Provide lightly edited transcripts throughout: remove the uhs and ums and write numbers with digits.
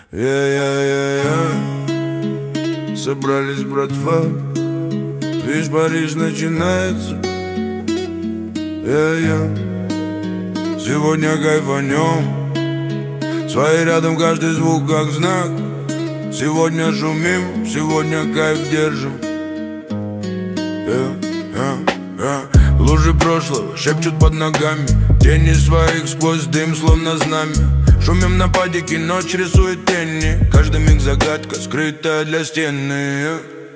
Собрались, братва, весь Париж начинается. Сегодня кайфанем, свои рядом, каждый звук как знак. Сегодня шумим, сегодня кайф держим. Лужи прошлого шепчут под ногами, тени своих сквозь дым, словно знамя. Шумим на падике, ночь рисует тени, каждый миг загадка, скрытая для стены.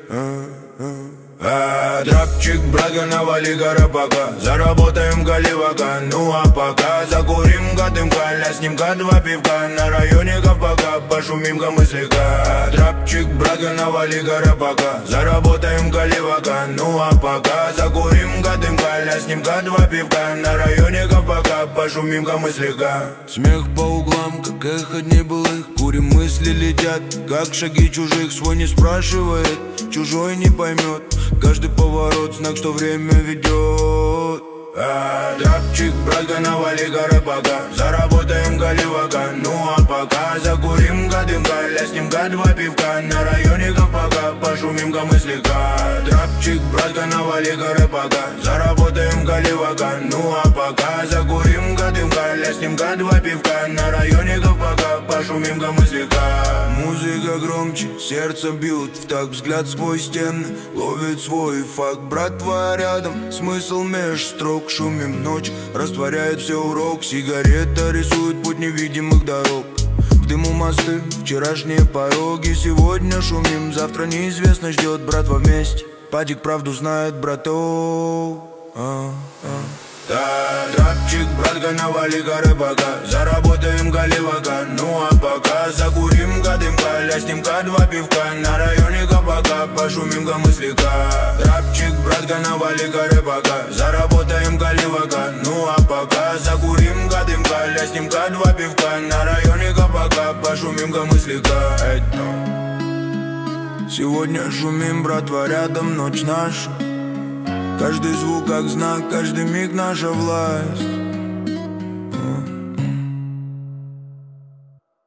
Трапчик, братка, навали горобака, заработаем голивака. Ну а пока закурим дымка, ляснем-ка два пивка, на районе ковпака, пошумим-ка мы слегка. Трапчик, братка, навали горобака, заработаем голивака. Ну а пока закурим дымка, ляснем-ка два пивка, на районе ковпака, пошумим-ка мы слегка. Смех по углам, как эхо дней былых, курим, мысли летят, как шаги чужих. Свой не спрашивает, чужой не поймет, каждый поворот знак, что время ведет. Трапчик, братка, навали горобака, заработаем голивака. Ну а пока закурим дымка, ляснем-ка два пивка, на районе ковпака, пошумим-ка мы слегка. Трапчик, братка, навали горобака, заработаем голивака. Ну а пока закурим дымка, ляснем-ка два пивка, на районе ковпака, пошумим-ка мы слегка. Музыка громче, сердце бьет в такт, взгляд сквозь стены ловит свой факт. Братва рядом, смысл меж строк. Шумим ночь, растворяет все урок. Сигарета рисует путь невидимых дорог. К дыму мосты, вчерашние пороги. Сегодня шумим, завтра неизвестно ждет. Братва вместе, падик правду знает, братов. Трапчик, братка, навали горобака, заработаем голивака. Ну а пока закурим дымка, ляснем-ка два пивка, на районе ковпака, пошумим-ка мы слегка. Трапчик, братка, навали горобака, заработаем голивака. Ну а пока закурим дымка, ляснем-ка два пивка, на районе ковпака, пошумим-ка мы слегка. Сегодня шумим, братва, рядом, ночь наша. Каждый звук как знак, каждый миг наша власть.